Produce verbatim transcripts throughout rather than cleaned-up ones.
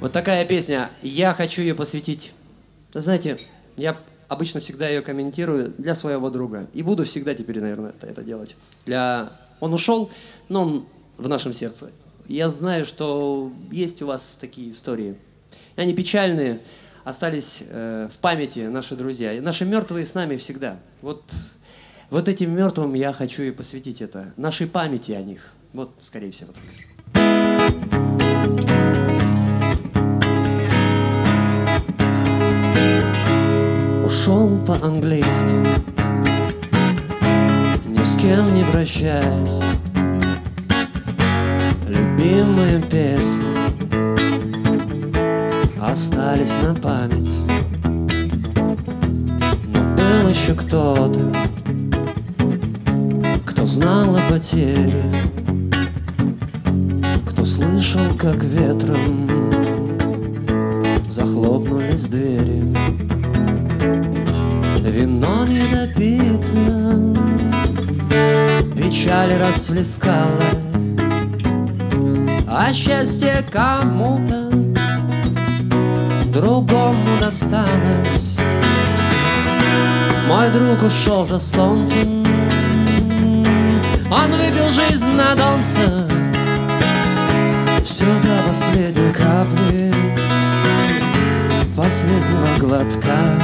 Вот такая песня. Я хочу ее посвятить. Знаете, я обычно всегда ее комментирую для своего друга. И буду всегда теперь, наверное, это, это делать. Для... Он ушел, но он в нашем сердце. Я знаю, что есть у вас такие истории. И они печальные, остались э, в памяти наши друзья. И наши мертвые с нами всегда. Вот, вот этим мертвым я хочу и посвятить это. Нашей памяти о них. Вот, скорее всего, так. Ушел по-английски, ни с кем не прощаясь. Любимые песни остались на память. Но был еще кто-то, кто знал о потере, кто слышал, как ветром захлопнулись двери. Вино не допито, печаль расплескалась, а счастье кому-то другому досталось. Мой друг ушел за солнцем, он выпил жизнь на донце, все до последней капли, последнего глотка.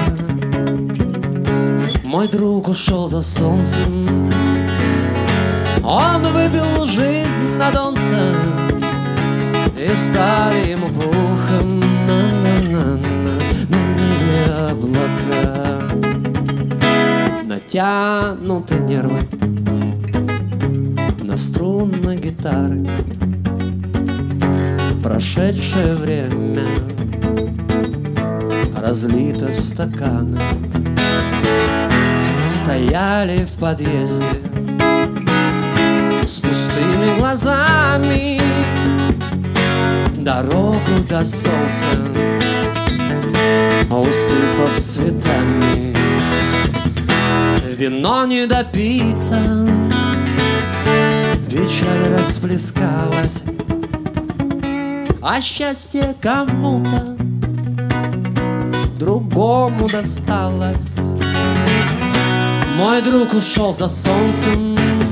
Мой друг ушел за солнцем, он выпил жизнь на донце, и стали ему пухом на-на-на-на, на небе облака. Натянуты нервы на струнной гитары. Прошедшее время разлито в стаканы. Стояли в подъезде с пустыми глазами, дорогу до солнца усыпав цветами. Вино не допито, печаль расплескалась, а счастье кому-то другому досталось. Мой друг ушел за солнцем,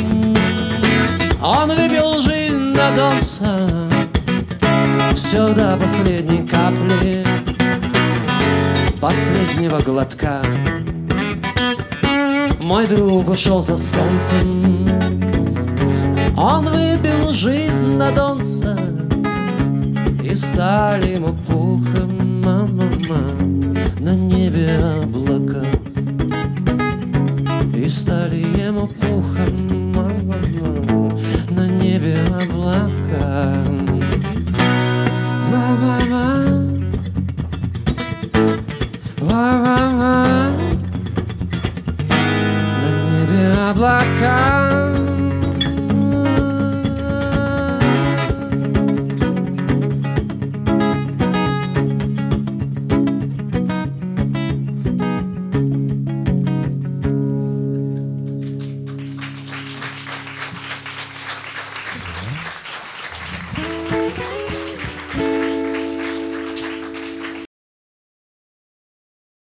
он выпил жизнь на донце, все до последней капли, последнего глотка. Мой друг ушел за солнцем, он выпил жизнь на донце, и стали ему пухом, мама, на небе облака. И стали ему пухом, мама, на небе облака. Ва-ва-ва, ва-ва-ва, на небе облака.